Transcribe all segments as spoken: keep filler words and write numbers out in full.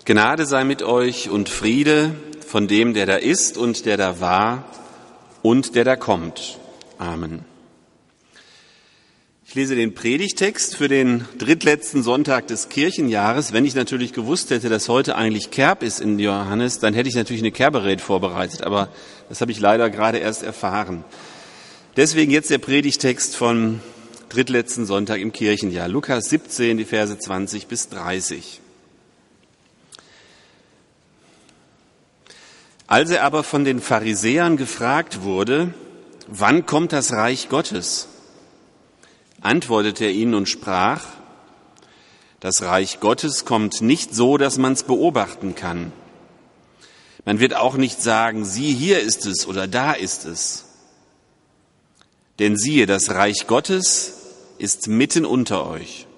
Gnade sei mit euch und Friede von dem, der da ist und der da war und der da kommt. Amen. Ich lese den Predigtext für den drittletzten Sonntag des Kirchenjahres. Wenn ich natürlich gewusst hätte, dass heute eigentlich Kerb ist in Johannes, dann hätte ich natürlich eine Kerbered vorbereitet, aber das habe ich leider gerade erst erfahren. Deswegen jetzt der Predigtext vom drittletzten Sonntag im Kirchenjahr. Lukas siebzehn, die Verse zwanzig bis dreißig. Als er aber von den Pharisäern gefragt wurde, wann kommt das Reich Gottes? Antwortete er ihnen und sprach, das Reich Gottes kommt nicht so, dass man es beobachten kann. Man wird auch nicht sagen, sieh, hier ist es oder da ist es. Denn siehe, das Reich Gottes ist mitten unter euch.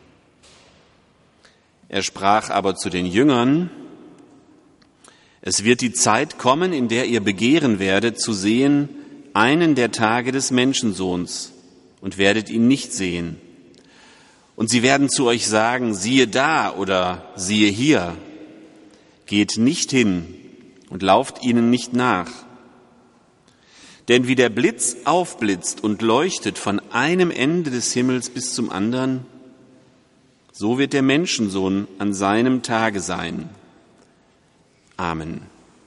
Er sprach aber zu den Jüngern, es wird die Zeit kommen, in der ihr begehren werdet, zu sehen, einen der Tage des Menschensohns, und werdet ihn nicht sehen. Und sie werden zu euch sagen, siehe da oder siehe hier. Geht nicht hin und lauft ihnen nicht nach. Denn wie der Blitz aufblitzt und leuchtet von einem Ende des Himmels bis zum anderen, so wird der Menschensohn an seinem Tage sein. Amen.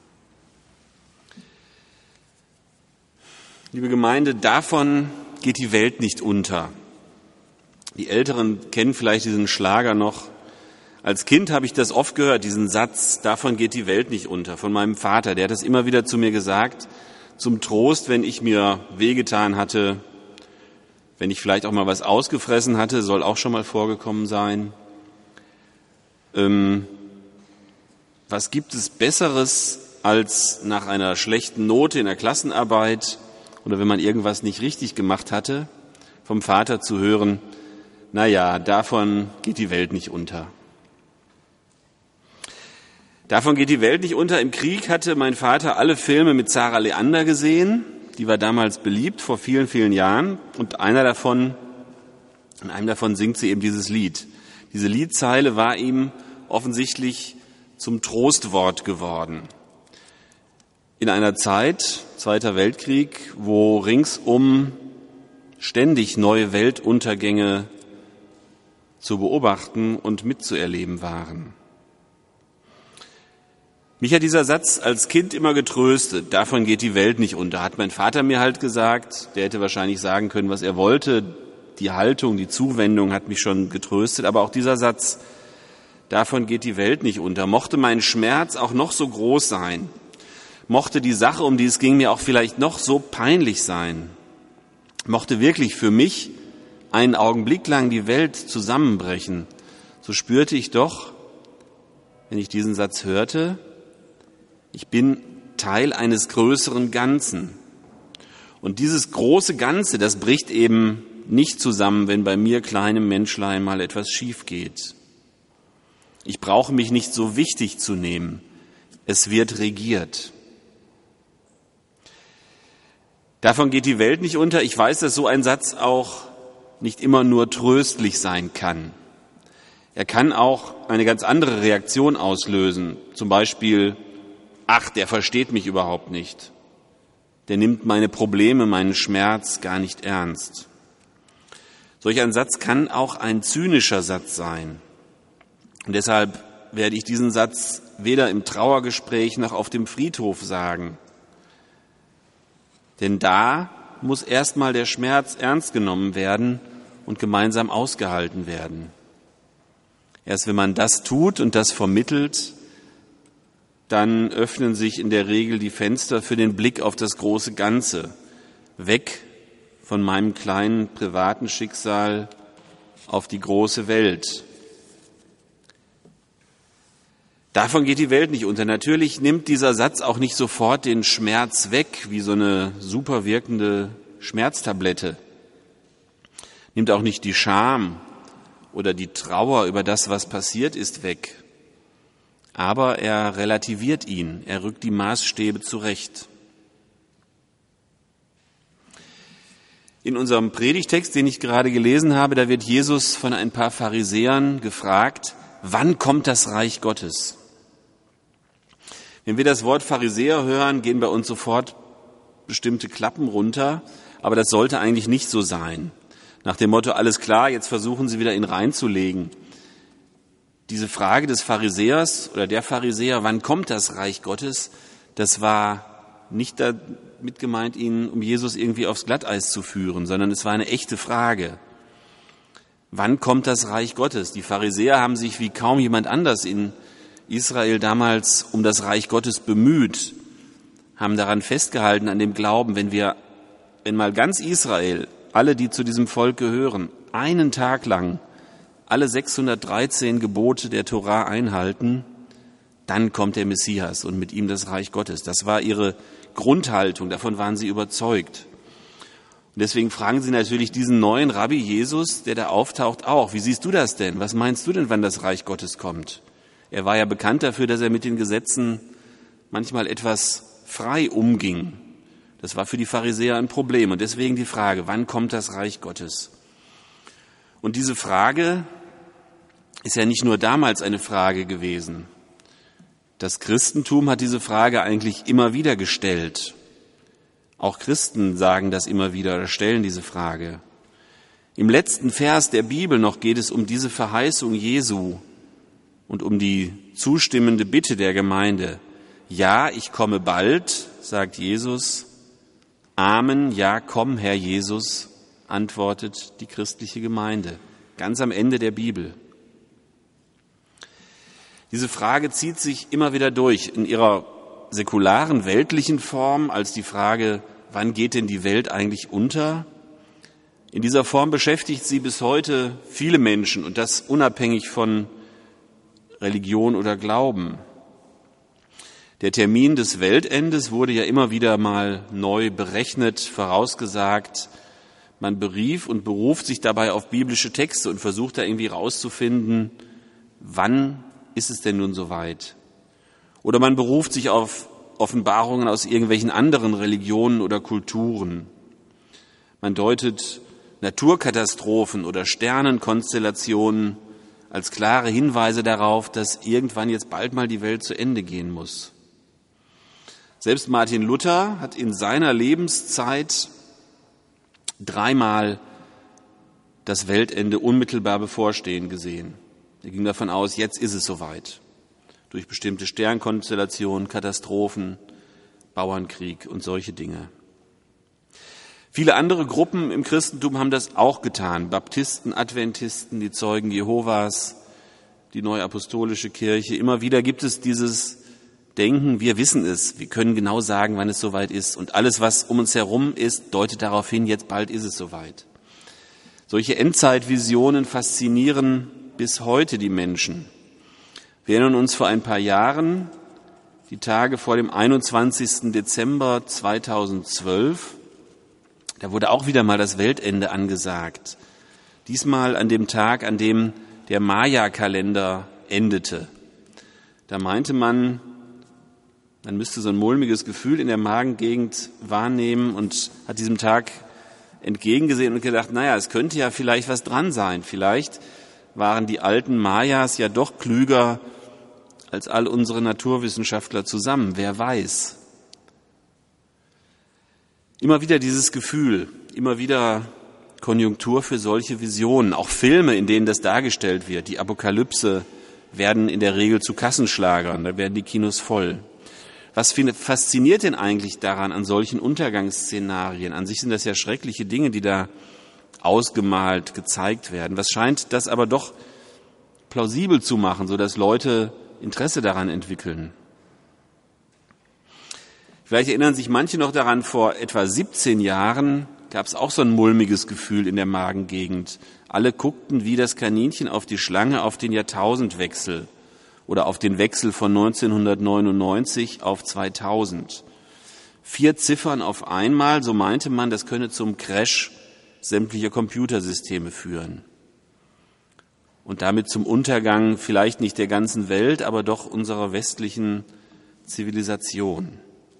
Liebe Gemeinde, davon geht die Welt nicht unter. Die Älteren kennen vielleicht diesen Schlager noch. Als Kind habe ich das oft gehört, diesen Satz, davon geht die Welt nicht unter, von meinem Vater. Der hat das immer wieder zu mir gesagt, zum Trost, wenn ich mir wehgetan hatte, wenn ich vielleicht auch mal was ausgefressen hatte, soll auch schon mal vorgekommen sein. Ähm, Was gibt es Besseres, als nach einer schlechten Note in der Klassenarbeit oder wenn man irgendwas nicht richtig gemacht hatte, vom Vater zu hören, na ja, davon geht die Welt nicht unter. Davon geht die Welt nicht unter. Im Krieg hatte mein Vater alle Filme mit Sarah Leander gesehen. Die war damals beliebt, vor vielen, vielen Jahren. Und einer davon, in einem davon singt sie eben dieses Lied. Diese Liedzeile war ihm offensichtlich zum Trostwort geworden. In einer Zeit, Zweiter Weltkrieg, wo ringsum ständig neue Weltuntergänge zu beobachten und mitzuerleben waren. Mich hat dieser Satz als Kind immer getröstet, davon geht die Welt nicht unter. Hat mein Vater mir halt gesagt, der hätte wahrscheinlich sagen können, was er wollte. Die Haltung, die Zuwendung hat mich schon getröstet, aber auch dieser Satz, davon geht die Welt nicht unter. Mochte mein Schmerz auch noch so groß sein, mochte die Sache, um die es ging, mir auch vielleicht noch so peinlich sein, mochte wirklich für mich einen Augenblick lang die Welt zusammenbrechen, so spürte ich doch, wenn ich diesen Satz hörte, ich bin Teil eines größeren Ganzen. Und dieses große Ganze, das bricht eben nicht zusammen, wenn bei mir, kleinem Menschlein, mal etwas schief geht. Ich brauche mich nicht so wichtig zu nehmen. Es wird regiert. Davon geht die Welt nicht unter. Ich weiß, dass so ein Satz auch nicht immer nur tröstlich sein kann. Er kann auch eine ganz andere Reaktion auslösen. Zum Beispiel, ach, der versteht mich überhaupt nicht. Der nimmt meine Probleme, meinen Schmerz gar nicht ernst. Solch ein Satz kann auch ein zynischer Satz sein. Und deshalb werde ich diesen Satz weder im Trauergespräch noch auf dem Friedhof sagen. Denn da muss erstmal der Schmerz ernst genommen werden und gemeinsam ausgehalten werden. Erst wenn man das tut und das vermittelt, dann öffnen sich in der Regel die Fenster für den Blick auf das große Ganze, weg von meinem kleinen privaten Schicksal auf die große Welt. Davon geht die Welt nicht unter. Natürlich nimmt dieser Satz auch nicht sofort den Schmerz weg, wie so eine super wirkende Schmerztablette. Nimmt auch nicht die Scham oder die Trauer über das, was passiert ist, weg. Aber er relativiert ihn, er rückt die Maßstäbe zurecht. In unserem Predigtext, den ich gerade gelesen habe, da wird Jesus von ein paar Pharisäern gefragt, wann kommt das Reich Gottes? Wenn wir das Wort Pharisäer hören, gehen bei uns sofort bestimmte Klappen runter, aber das sollte eigentlich nicht so sein. Nach dem Motto, alles klar, jetzt versuchen Sie wieder ihn reinzulegen. Diese Frage des Pharisäers oder der Pharisäer, wann kommt das Reich Gottes, das war nicht damit gemeint, ihn, um Jesus irgendwie aufs Glatteis zu führen, sondern es war eine echte Frage. Wann kommt das Reich Gottes? Die Pharisäer haben sich wie kaum jemand anders in Israel damals um das Reich Gottes bemüht, haben daran festgehalten, an dem Glauben, wenn wir, wenn mal ganz Israel, alle, die zu diesem Volk gehören, einen Tag lang alle sechshundertdreizehn Gebote der Torah einhalten, dann kommt der Messias und mit ihm das Reich Gottes. Das war ihre Grundhaltung, davon waren sie überzeugt. Und deswegen fragen sie natürlich diesen neuen Rabbi Jesus, der da auftaucht, auch, wie siehst du das denn? Was meinst du denn, wann das Reich Gottes kommt? Er war ja bekannt dafür, dass er mit den Gesetzen manchmal etwas frei umging. Das war für die Pharisäer ein Problem. Und deswegen die Frage, wann kommt das Reich Gottes? Und diese Frage ist ja nicht nur damals eine Frage gewesen. Das Christentum hat diese Frage eigentlich immer wieder gestellt. Auch Christen sagen das immer wieder oder stellen diese Frage. Im letzten Vers der Bibel noch geht es um diese Verheißung Jesu und um die zustimmende Bitte der Gemeinde. Ja, ich komme bald, sagt Jesus. Amen, ja, komm, Herr Jesus, antwortet die christliche Gemeinde. Ganz am Ende der Bibel. Diese Frage zieht sich immer wieder durch in ihrer säkularen, weltlichen Form als die Frage, wann geht denn die Welt eigentlich unter? In dieser Form beschäftigt sie bis heute viele Menschen und das unabhängig von Religion oder Glauben. Der Termin des Weltendes wurde ja immer wieder mal neu berechnet, vorausgesagt. Man berief und beruft sich dabei auf biblische Texte und versucht da irgendwie rauszufinden, wann ist es denn nun soweit? Oder man beruft sich auf Offenbarungen aus irgendwelchen anderen Religionen oder Kulturen. Man deutet Naturkatastrophen oder Sternenkonstellationen als klare Hinweise darauf, dass irgendwann jetzt bald mal die Welt zu Ende gehen muss. Selbst Martin Luther hat in seiner Lebenszeit dreimal das Weltende unmittelbar bevorstehen gesehen. Er ging davon aus, jetzt ist es soweit. Durch bestimmte Sternkonstellationen, Katastrophen, Bauernkrieg und solche Dinge. Viele andere Gruppen im Christentum haben das auch getan. Baptisten, Adventisten, die Zeugen Jehovas, die Neuapostolische Kirche. Immer wieder gibt es dieses Denken, wir wissen es, wir können genau sagen, wann es soweit ist. Und alles, was um uns herum ist, deutet darauf hin, jetzt bald ist es soweit. Solche Endzeitvisionen faszinieren bis heute die Menschen. Wir erinnern uns vor ein paar Jahren, die Tage vor dem einundzwanzigsten Dezember zweitausendzwölf, da wurde auch wieder mal das Weltende angesagt. Diesmal an dem Tag, an dem der Maya-Kalender endete. Da meinte man, man müsste so ein mulmiges Gefühl in der Magengegend wahrnehmen und hat diesem Tag entgegengesehen und gedacht, naja, es könnte ja vielleicht was dran sein. Vielleicht waren die alten Mayas ja doch klüger als all unsere Naturwissenschaftler zusammen. Wer weiß? Immer wieder dieses Gefühl, immer wieder Konjunktur für solche Visionen. Auch Filme, in denen das dargestellt wird, die Apokalypse, werden in der Regel zu Kassenschlagern. Da werden die Kinos voll. Was fasziniert denn eigentlich daran an solchen Untergangsszenarien? An sich sind das ja schreckliche Dinge, die da ausgemalt, gezeigt werden. Was scheint das aber doch plausibel zu machen, sodass Leute Interesse daran entwickeln? Vielleicht erinnern sich manche noch daran, vor etwa siebzehn Jahren gab es auch so ein mulmiges Gefühl in der Magengegend. Alle guckten wie das Kaninchen auf die Schlange auf den Jahrtausendwechsel oder auf den Wechsel von neunzehnhundertneunundneunzig auf zweitausend. Vier Ziffern auf einmal, so meinte man, das könne zum Crash sämtlicher Computersysteme führen. Und damit zum Untergang vielleicht nicht der ganzen Welt, aber doch unserer westlichen Zivilisation.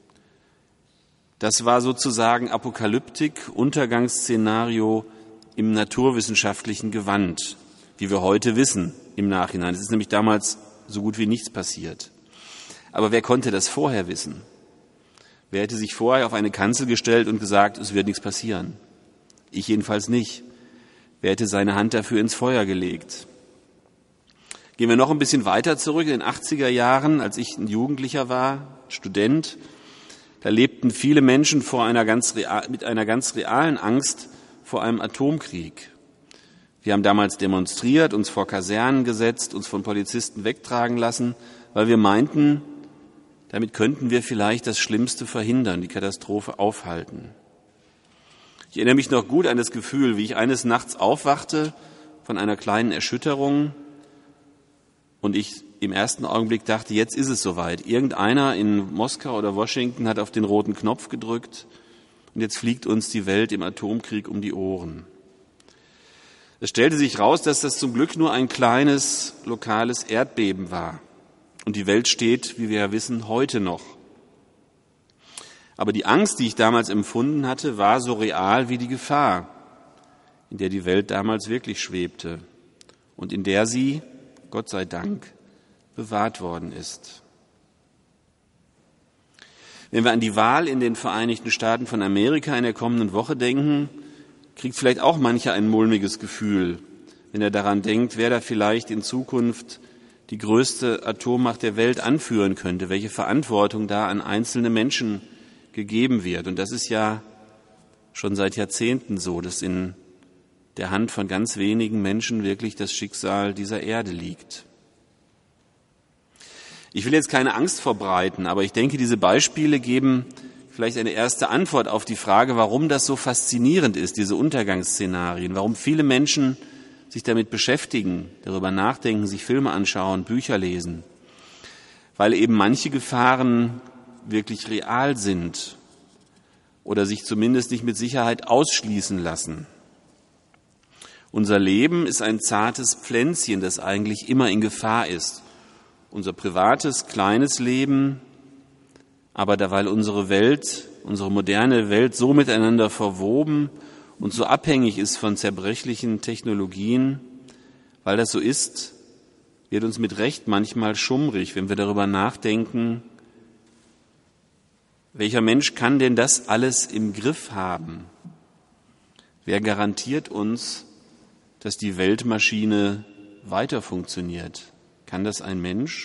Das war sozusagen Apokalyptik, Untergangsszenario im naturwissenschaftlichen Gewand, wie wir heute wissen im Nachhinein. Es ist nämlich damals so gut wie nichts passiert. Aber wer konnte das vorher wissen? Wer hätte sich vorher auf eine Kanzel gestellt und gesagt, es wird nichts passieren? Ich jedenfalls nicht. Wer hätte seine Hand dafür ins Feuer gelegt? Gehen wir noch ein bisschen weiter zurück, in den achtziger Jahren, als ich ein Jugendlicher war, Student. Da lebten viele Menschen vor einer ganz real, mit einer ganz realen Angst vor einem Atomkrieg. Wir haben damals demonstriert, uns vor Kasernen gesetzt, uns von Polizisten wegtragen lassen, weil wir meinten, damit könnten wir vielleicht das Schlimmste verhindern, die Katastrophe aufhalten. Ich erinnere mich noch gut an das Gefühl, wie ich eines Nachts aufwachte von einer kleinen Erschütterung und ich im ersten Augenblick dachte, jetzt ist es soweit. Irgendeiner in Moskau oder Washington hat auf den roten Knopf gedrückt und jetzt fliegt uns die Welt im Atomkrieg um die Ohren. Es stellte sich raus, dass das zum Glück nur ein kleines, lokales Erdbeben war. Und die Welt steht, wie wir ja wissen, heute noch. Aber die Angst, die ich damals empfunden hatte, war so real wie die Gefahr, in der die Welt damals wirklich schwebte und in der sie, Gott sei Dank, bewahrt worden ist. Wenn wir an die Wahl in den Vereinigten Staaten von Amerika in der kommenden Woche denken, kriegt vielleicht auch mancher ein mulmiges Gefühl, wenn er daran denkt, wer da vielleicht in Zukunft die größte Atommacht der Welt anführen könnte, welche Verantwortung da an einzelne Menschen gegeben wird. Und das ist ja schon seit Jahrzehnten so, dass in der Hand von ganz wenigen Menschen wirklich das Schicksal dieser Erde liegt. Ich will jetzt keine Angst verbreiten, aber ich denke, diese Beispiele geben vielleicht eine erste Antwort auf die Frage, warum das so faszinierend ist, diese Untergangsszenarien, warum viele Menschen sich damit beschäftigen, darüber nachdenken, sich Filme anschauen, Bücher lesen, weil eben manche Gefahren wirklich real sind oder sich zumindest nicht mit Sicherheit ausschließen lassen. Unser Leben ist ein zartes Pflänzchen, das eigentlich immer in Gefahr ist. Unser privates, kleines Leben, aber da, weil unsere Welt, unsere moderne Welt so miteinander verwoben und so abhängig ist von zerbrechlichen Technologien, weil das so ist, wird uns mit Recht manchmal schummrig, wenn wir darüber nachdenken, welcher Mensch kann denn das alles im Griff haben? Wer garantiert uns, dass die Weltmaschine weiter funktioniert? Kann das ein Mensch?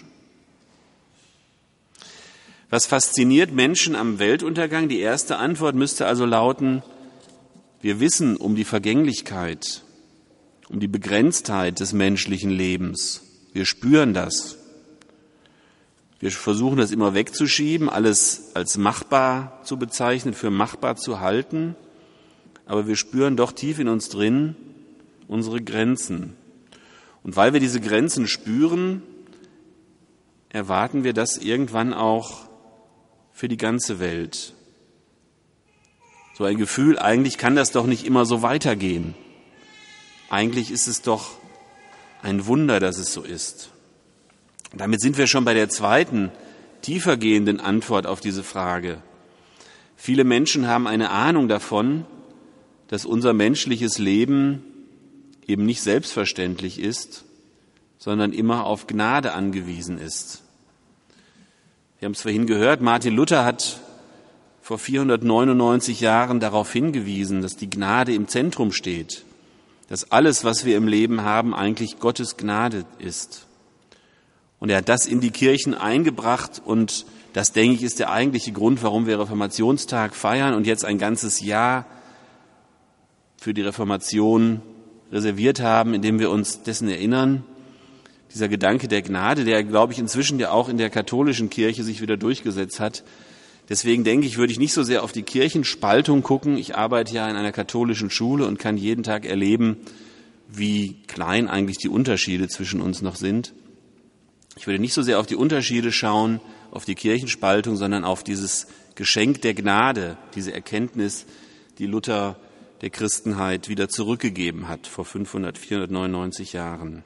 Was fasziniert Menschen am Weltuntergang? Die erste Antwort müsste also lauten, wir wissen um die Vergänglichkeit, um die Begrenztheit des menschlichen Lebens. Wir spüren das. Wir versuchen das immer wegzuschieben, alles als machbar zu bezeichnen, für machbar zu halten. Aber wir spüren doch tief in uns drin unsere Grenzen. Und weil wir diese Grenzen spüren, erwarten wir das irgendwann auch für die ganze Welt. So ein Gefühl, eigentlich kann das doch nicht immer so weitergehen. Eigentlich ist es doch ein Wunder, dass es so ist. Damit sind wir schon bei der zweiten, tiefer gehenden Antwort auf diese Frage. Viele Menschen haben eine Ahnung davon, dass unser menschliches Leben eben nicht selbstverständlich ist, sondern immer auf Gnade angewiesen ist. Wir haben es vorhin gehört, Martin Luther hat vor vierhundertneunundneunzig Jahren darauf hingewiesen, dass die Gnade im Zentrum steht, dass alles, was wir im Leben haben, eigentlich Gottes Gnade ist. Und er hat das in die Kirchen eingebracht und das, denke ich, ist der eigentliche Grund, warum wir Reformationstag feiern und jetzt ein ganzes Jahr für die Reformation reserviert haben, indem wir uns dessen erinnern. Dieser Gedanke der Gnade, der, glaube ich, inzwischen ja auch in der katholischen Kirche sich wieder durchgesetzt hat. Deswegen denke ich, würde ich nicht so sehr auf die Kirchenspaltung gucken. Ich arbeite ja in einer katholischen Schule und kann jeden Tag erleben, wie klein eigentlich die Unterschiede zwischen uns noch sind. Ich würde nicht so sehr auf die Unterschiede schauen, auf die Kirchenspaltung, sondern auf dieses Geschenk der Gnade, diese Erkenntnis, die Luther der Christenheit wieder zurückgegeben hat vor fünfhundert, vierhundertneunundneunzig Jahren.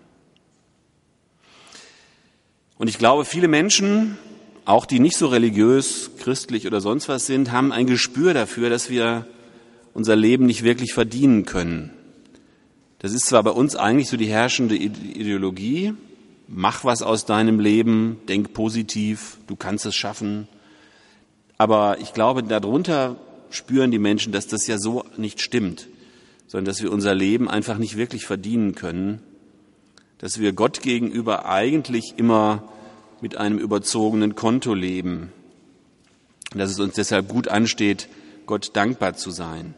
Und ich glaube, viele Menschen, auch die nicht so religiös, christlich oder sonst was sind, haben ein Gespür dafür, dass wir unser Leben nicht wirklich verdienen können. Das ist zwar bei uns eigentlich so die herrschende Ideologie, mach was aus deinem Leben, denk positiv, du kannst es schaffen. Aber ich glaube, darunter spüren die Menschen, dass das ja so nicht stimmt, sondern dass wir unser Leben einfach nicht wirklich verdienen können, dass wir Gott gegenüber eigentlich immer mit einem überzogenen Konto leben, dass es uns deshalb gut ansteht, Gott dankbar zu sein.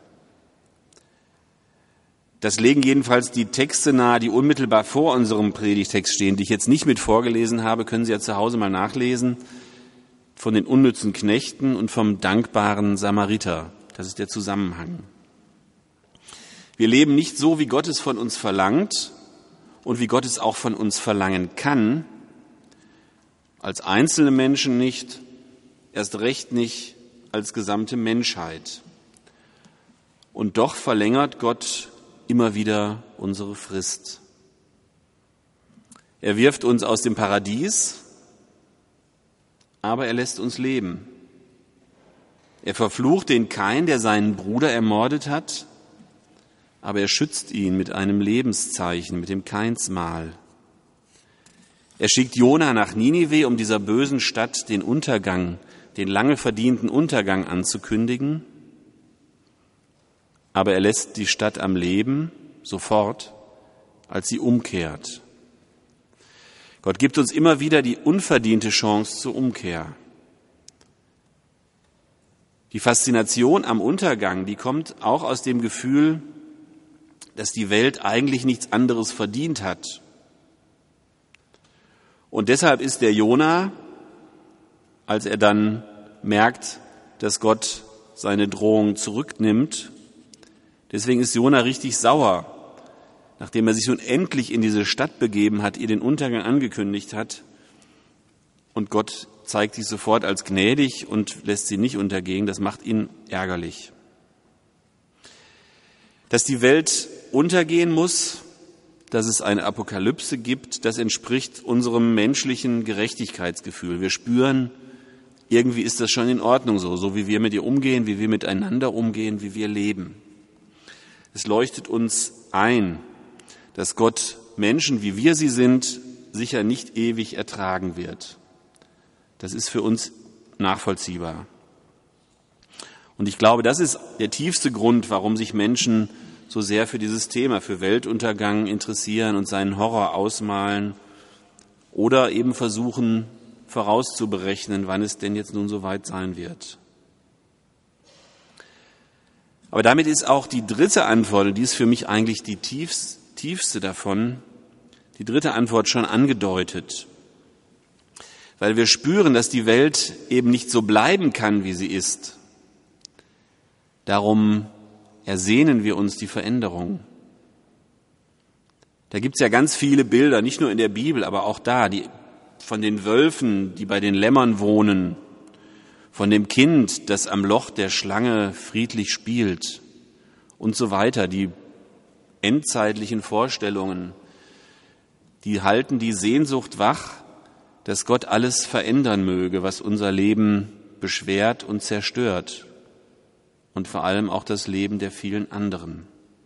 Das legen jedenfalls die Texte nahe, die unmittelbar vor unserem Predigtext stehen, die ich jetzt nicht mit vorgelesen habe, können Sie ja zu Hause mal nachlesen, von den unnützen Knechten und vom dankbaren Samariter. Das ist der Zusammenhang. Wir leben nicht so, wie Gott es von uns verlangt und wie Gott es auch von uns verlangen kann, als einzelne Menschen nicht, erst recht nicht als gesamte Menschheit. Und doch verlängert Gott immer wieder unsere Frist. Er wirft uns aus dem Paradies, aber er lässt uns leben. Er verflucht den Kain, der seinen Bruder ermordet hat, aber er schützt ihn mit einem Lebenszeichen, mit dem Kainsmal. Er schickt Jona nach Ninive, um dieser bösen Stadt den Untergang, den lange verdienten Untergang anzukündigen. Aber er lässt die Stadt am Leben sofort, als sie umkehrt. Gott gibt uns immer wieder die unverdiente Chance zur Umkehr. Die Faszination am Untergang, die kommt auch aus dem Gefühl, dass die Welt eigentlich nichts anderes verdient hat. Und deshalb ist der Jona, als er dann merkt, dass Gott seine Drohung zurücknimmt, deswegen ist Jona richtig sauer, nachdem er sich nun endlich in diese Stadt begeben hat, ihr den Untergang angekündigt hat. Und Gott zeigt sich sofort als gnädig und lässt sie nicht untergehen. Das macht ihn ärgerlich. Dass die Welt untergehen muss, dass es eine Apokalypse gibt, das entspricht unserem menschlichen Gerechtigkeitsgefühl. Wir spüren, irgendwie ist das schon in Ordnung so, so wie wir mit ihr umgehen, wie wir miteinander umgehen, wie wir leben. Es leuchtet uns ein, dass Gott Menschen, wie wir sie sind, sicher nicht ewig ertragen wird. Das ist für uns nachvollziehbar. Und ich glaube, das ist der tiefste Grund, warum sich Menschen so sehr für dieses Thema, für Weltuntergang interessieren und seinen Horror ausmalen oder eben versuchen, vorauszuberechnen, wann es denn jetzt nun so weit sein wird. Aber damit ist auch die dritte Antwort, und die ist für mich eigentlich die tiefste davon, die dritte Antwort schon angedeutet. Weil wir spüren, dass die Welt eben nicht so bleiben kann, wie sie ist. Darum ersehnen wir uns die Veränderung. Da gibt's ja ganz viele Bilder, nicht nur in der Bibel, aber auch da, die von den Wölfen, die bei den Lämmern wohnen, von dem Kind, das am Loch der Schlange friedlich spielt und so weiter. Die endzeitlichen Vorstellungen, die halten die Sehnsucht wach, dass Gott alles verändern möge, was unser Leben beschwert und zerstört und vor allem auch das Leben der vielen anderen.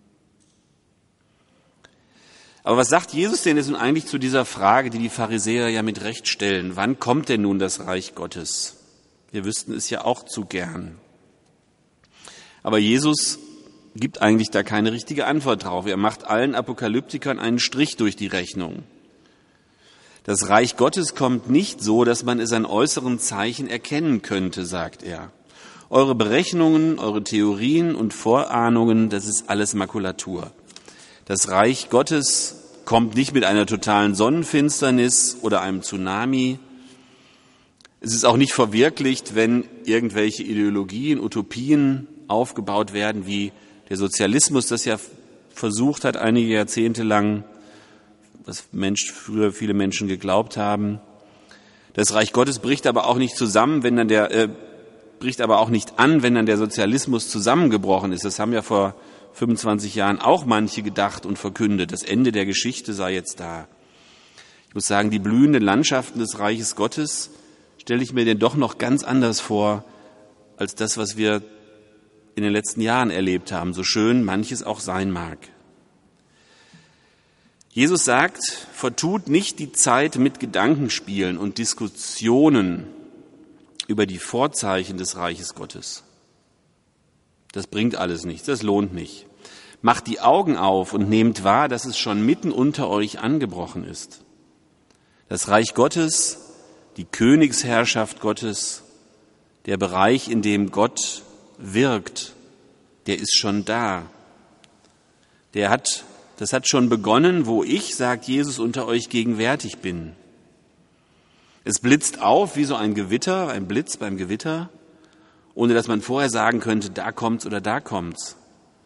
Aber was sagt Jesus denn jetzt nun eigentlich zu dieser Frage, die die Pharisäer ja mit Recht stellen? Wann kommt denn nun das Reich Gottes? Wir wüssten es ja auch zu gern. Aber Jesus gibt eigentlich da keine richtige Antwort drauf. Er macht allen Apokalyptikern einen Strich durch die Rechnung. Das Reich Gottes kommt nicht so, dass man es an äußeren Zeichen erkennen könnte, sagt er. Eure Berechnungen, eure Theorien und Vorahnungen, das ist alles Makulatur. Das Reich Gottes kommt nicht mit einer totalen Sonnenfinsternis oder einem Tsunami. Es ist auch nicht verwirklicht, wenn irgendwelche Ideologien, Utopien aufgebaut werden, wie der Sozialismus das ja versucht hat, einige Jahrzehnte lang, was Mensch, früher viele Menschen geglaubt haben. Das Reich Gottes bricht aber auch nicht zusammen, wenn dann der äh, bricht aber auch nicht an, wenn dann der Sozialismus zusammengebrochen ist. Das haben ja vor fünfundzwanzig Jahren auch manche gedacht und verkündet. Das Ende der Geschichte sei jetzt da. Ich muss sagen, die blühenden Landschaften des Reiches Gottes stelle ich mir denn doch noch ganz anders vor, als das, was wir in den letzten Jahren erlebt haben, so schön manches auch sein mag. Jesus sagt, vertut nicht die Zeit mit Gedankenspielen und Diskussionen über die Vorzeichen des Reiches Gottes. Das bringt alles nichts, das lohnt nicht. Macht die Augen auf und nehmt wahr, dass es schon mitten unter euch angebrochen ist. Das Reich Gottes, die Königsherrschaft Gottes, der Bereich, in dem Gott wirkt, der ist schon da. Der hat, das hat schon begonnen, wo ich, sagt Jesus, unter euch gegenwärtig bin. Es blitzt auf wie so ein Gewitter, ein Blitz beim Gewitter, ohne dass man vorher sagen könnte, da kommt's oder da kommt's.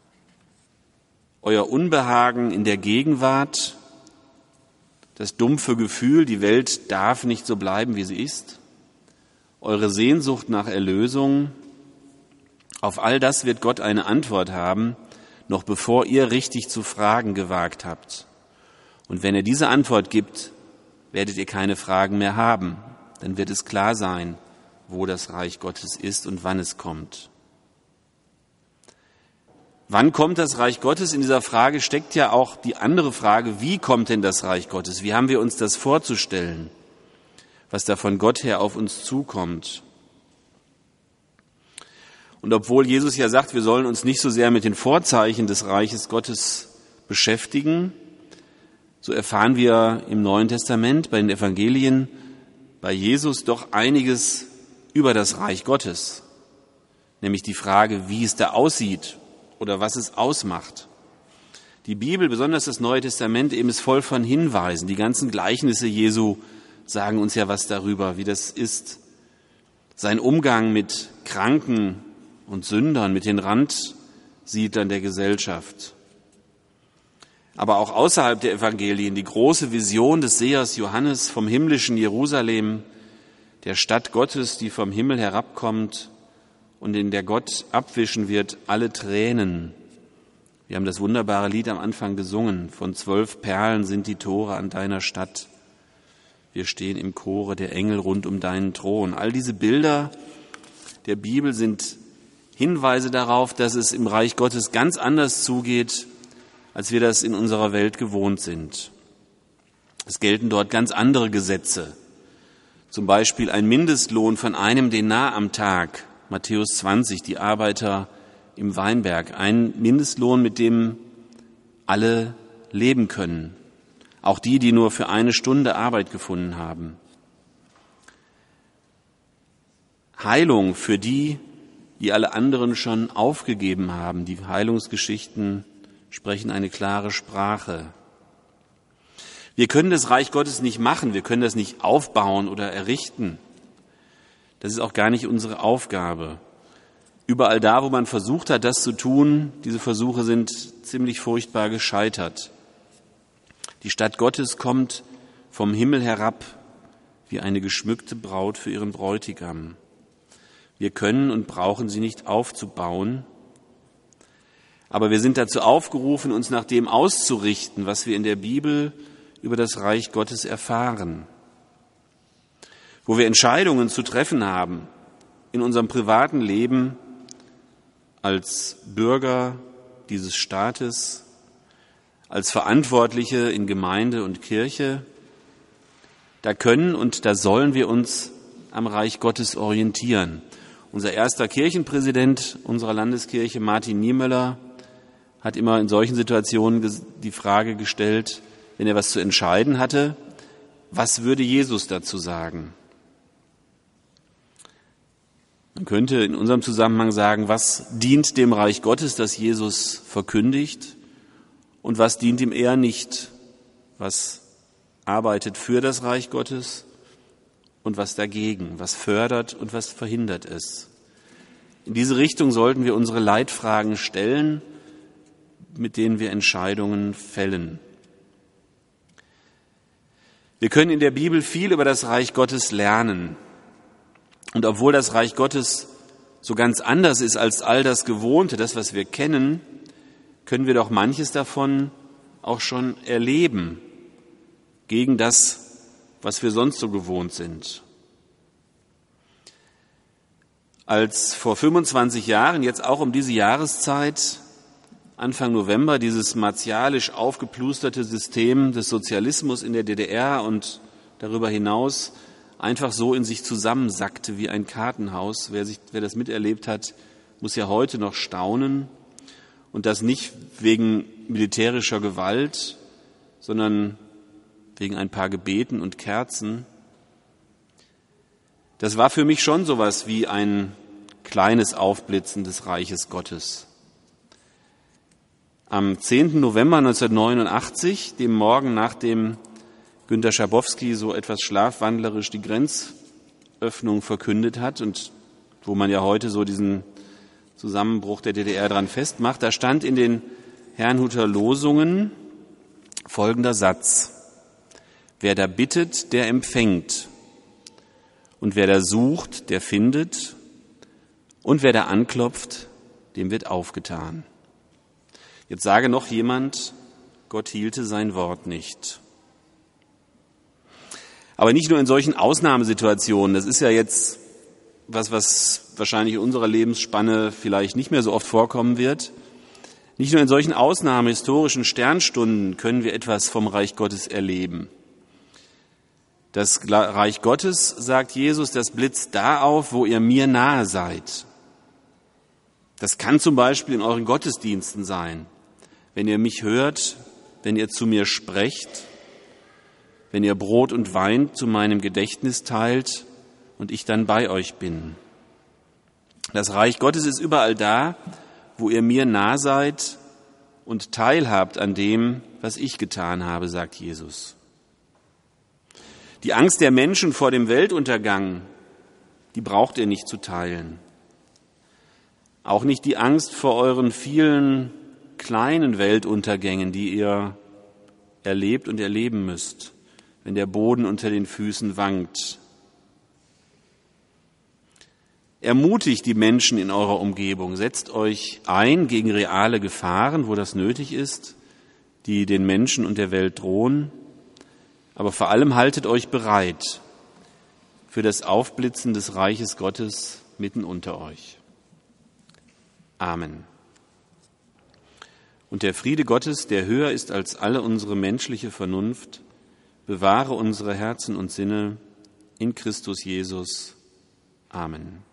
Euer Unbehagen in der Gegenwart, das dumpfe Gefühl, die Welt darf nicht so bleiben, wie sie ist, eure Sehnsucht nach Erlösung, auf all das wird Gott eine Antwort haben, noch bevor ihr richtig zu fragen gewagt habt. Und wenn er diese Antwort gibt, werdet ihr keine Fragen mehr haben. Dann wird es klar sein, wo das Reich Gottes ist und wann es kommt. Wann kommt das Reich Gottes? In dieser Frage steckt ja auch die andere Frage, wie kommt denn das Reich Gottes? Wie haben wir uns das vorzustellen, was da von Gott her auf uns zukommt? Und obwohl Jesus ja sagt, wir sollen uns nicht so sehr mit den Vorzeichen des Reiches Gottes beschäftigen, so erfahren wir im Neuen Testament, bei den Evangelien, bei Jesus doch einiges über das Reich Gottes. Nämlich die Frage, wie es da aussieht oder was es ausmacht. Die Bibel, besonders das Neue Testament, eben ist voll von Hinweisen. Die ganzen Gleichnisse Jesu sagen uns ja was darüber, wie das ist. Sein Umgang mit Kranken und Sündern, mit den Randsiedlern der Gesellschaft. Aber auch außerhalb der Evangelien die große Vision des Sehers Johannes vom himmlischen Jerusalem, der Stadt Gottes, die vom Himmel herabkommt und in der Gott abwischen wird alle Tränen. Wir haben das wunderbare Lied am Anfang gesungen. Von zwölf Perlen sind die Tore an deiner Stadt. Wir stehen im Chore der Engel rund um deinen Thron. All diese Bilder der Bibel sind Hinweise darauf, dass es im Reich Gottes ganz anders zugeht, als wir das in unserer Welt gewohnt sind. Es gelten dort ganz andere Gesetze. Zum Beispiel ein Mindestlohn von einem Denar am Tag, Matthäus zwanzig, die Arbeiter im Weinberg. Ein Mindestlohn, mit dem alle leben können. Auch die, die nur für eine Stunde Arbeit gefunden haben. Heilung für die, die alle anderen schon aufgegeben haben. Die Heilungsgeschichten sprechen eine klare Sprache. Wir können das Reich Gottes nicht machen, wir können das nicht aufbauen oder errichten. Das ist auch gar nicht unsere Aufgabe. Überall da, wo man versucht hat, das zu tun, diese Versuche sind ziemlich furchtbar gescheitert. Die Stadt Gottes kommt vom Himmel herab wie eine geschmückte Braut für ihren Bräutigam. Wir können und brauchen sie nicht aufzubauen, aber wir sind dazu aufgerufen, uns nach dem auszurichten, was wir in der Bibel über das Reich Gottes erfahren. Wo wir Entscheidungen zu treffen haben in unserem privaten Leben als Bürger dieses Staates, als Verantwortliche in Gemeinde und Kirche, da können und da sollen wir uns am Reich Gottes orientieren. Unser erster Kirchenpräsident unserer Landeskirche, Martin Niemöller, hat immer in solchen Situationen die Frage gestellt, wenn er was zu entscheiden hatte, was würde Jesus dazu sagen? Man könnte in unserem Zusammenhang sagen, was dient dem Reich Gottes, das Jesus verkündigt, und was dient ihm eher nicht? Was arbeitet für das Reich Gottes und was dagegen? Was fördert und was verhindert es? In diese Richtung sollten wir unsere Leitfragen stellen, mit denen wir Entscheidungen fällen. Wir können in der Bibel viel über das Reich Gottes lernen. Und obwohl das Reich Gottes so ganz anders ist als all das Gewohnte, das, was wir kennen, können wir doch manches davon auch schon erleben, gegen das, was wir sonst so gewohnt sind. Als vor fünfundzwanzig Jahren, jetzt auch um diese Jahreszeit, Anfang November dieses martialisch aufgeplusterte System des Sozialismus in der D D R und darüber hinaus einfach so in sich zusammensackte wie ein Kartenhaus. Wer sich, wer das miterlebt hat, muss ja heute noch staunen. Und das nicht wegen militärischer Gewalt, sondern wegen ein paar Gebeten und Kerzen. Das war für mich schon sowas wie ein kleines Aufblitzen des Reiches Gottes. Am zehnten November neunzehnhundertneunundachtzig, dem Morgen, nachdem Günter Schabowski so etwas schlafwandlerisch die Grenzöffnung verkündet hat und wo man ja heute so diesen Zusammenbruch der D D R dran festmacht, da stand in den Herrnhuter Losungen folgender Satz: Wer da bittet, der empfängt, und wer da sucht, der findet, und wer da anklopft, dem wird aufgetan. Jetzt sage noch jemand, Gott hielte sein Wort nicht. Aber nicht nur in solchen Ausnahmesituationen, das ist ja jetzt was, was wahrscheinlich in unserer Lebensspanne vielleicht nicht mehr so oft vorkommen wird. Nicht nur in solchen ausnahmehistorischen Sternstunden können wir etwas vom Reich Gottes erleben. Das Reich Gottes, sagt Jesus, das blitzt da auf, wo ihr mir nahe seid. Das kann zum Beispiel in euren Gottesdiensten sein, wenn ihr mich hört, wenn ihr zu mir sprecht, wenn ihr Brot und Wein zu meinem Gedächtnis teilt und ich dann bei euch bin. Das Reich Gottes ist überall da, wo ihr mir nah seid und teilhabt an dem, was ich getan habe, sagt Jesus. Die Angst der Menschen vor dem Weltuntergang, die braucht ihr nicht zu teilen. Auch nicht die Angst vor euren vielen kleinen Weltuntergängen, die ihr erlebt und erleben müsst, wenn der Boden unter den Füßen wankt. Ermutigt die Menschen in eurer Umgebung, setzt euch ein gegen reale Gefahren, wo das nötig ist, die den Menschen und der Welt drohen. Aber vor allem haltet euch bereit für das Aufblitzen des Reiches Gottes mitten unter euch. Amen. Und der Friede Gottes, der höher ist als alle unsere menschliche Vernunft, bewahre unsere Herzen und Sinne in Christus Jesus. Amen.